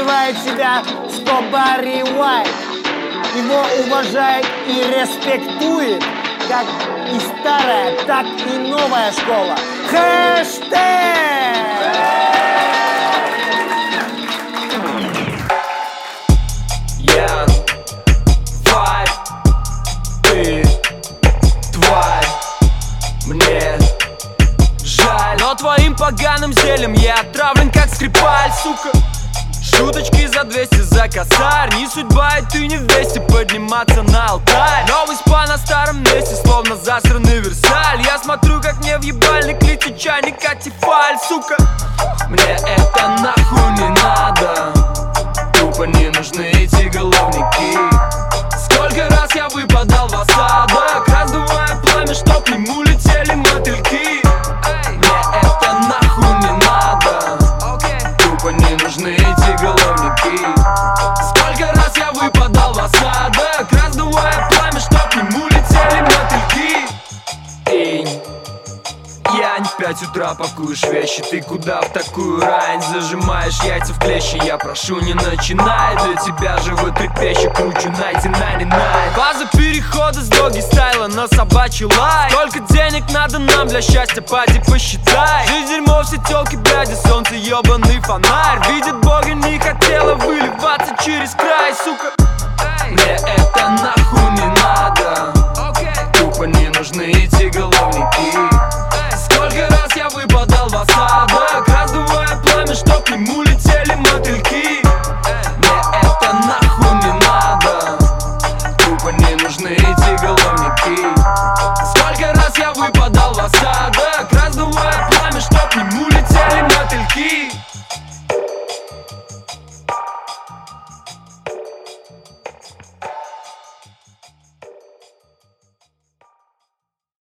называет себя Скобари Уайт. Его уважает и респектует как и старая, так и новая школа. Хэштег! Я Вайт, ты тварь, мне жаль, но твоим поганым зельем я отравлен как Скрипаль, сука. Шуточки за 200 за косарь. Не судьба, и ты не вместе подниматься на алтарь. Новый спа на старом месте, словно засранный Версаль. Я смотрю, как мне в ебальник летит чайник Атифаль, сука. Мне это нахуй не надо. Тупо не нужны эти головники. Сколько раз я выпадал в осадок, раздувая пламя, что к нему летели мотыльки. Мне это нахуй не надо. Тупо не нужны эти головники. Сколько раз я выпадал в осадок, раздувая пламя, что к нему летели мотыльки. Янь, в 5 утра пакуешь вещи, ты куда в такую рань? Зажимаешь яйца в клещи, я прошу, не начинай. Для тебя живой трепещет, кручу 1999. Фаза перехода с доги стайла на собачий лай. Сколько денег надо нам для счастья, пади, посчитай. Жизнь дерьмо, все тёлки, бляди, солнце, ёбаный фонарь. Видит Бога, не хотела выливаться через край, сука. Мне это нахуй не надо.